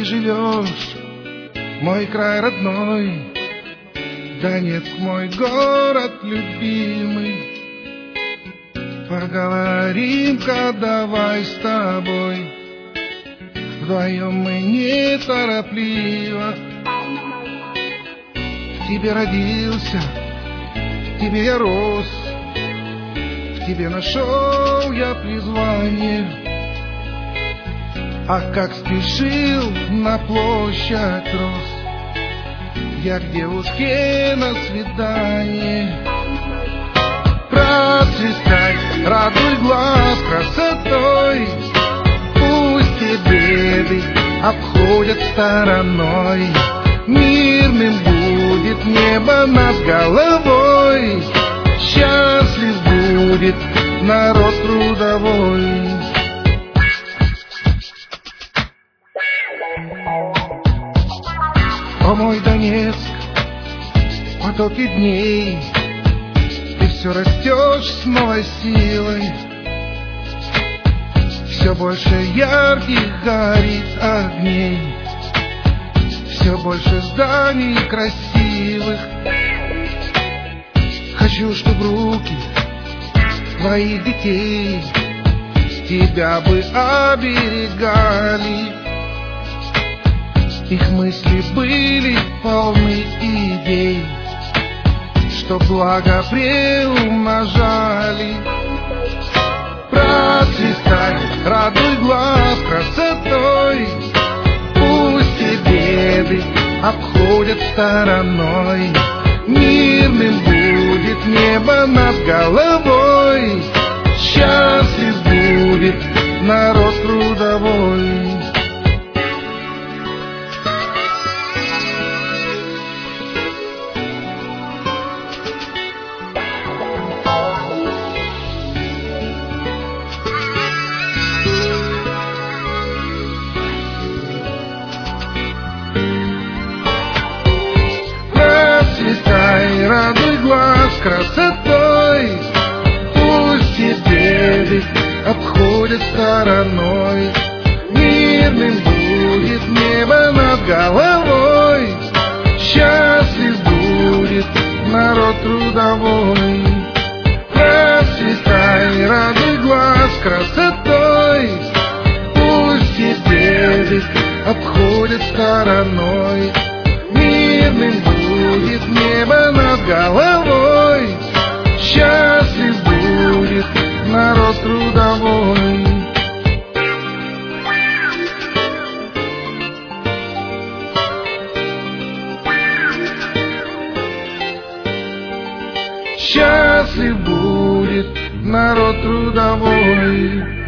ты живешь, мой край родной, Донецк, мой город любимый. Поговорим-ка давай с тобой, вдвоем мы неторопливо. В тебе родился, в тебе я рос, в тебе нашел я призвание. А как спешил на площадь рос я к девушке на свидание. Процветай, радуй глаз красотой, пусть и беды обходят стороной. Мирным будет небо над головой, счастлив будет народ трудовой. О, мой Донецк, в потоке дней ты все растешь с новой силой, все больше ярких горит огней, все больше зданий красивых. Хочу, чтоб руки твоих детей тебя бы оберегали, их мысли были полны идей, что благо приумножали. Процветай, радуй глаз красотой, пусть и беды обходят стороной. Мирным будет небо над головой, счастлив будет народ трудовой. Радуй глаз красотой, пусть и беды обходят стороной. Мирным будет небо над головой, счастлив будет народ трудовой. Процветай, радуй глаз красотой, пусть и беды обходят стороной. Мирным будет небо над головой, счастлив будет народ трудовой. Счастлив будет народ трудовой.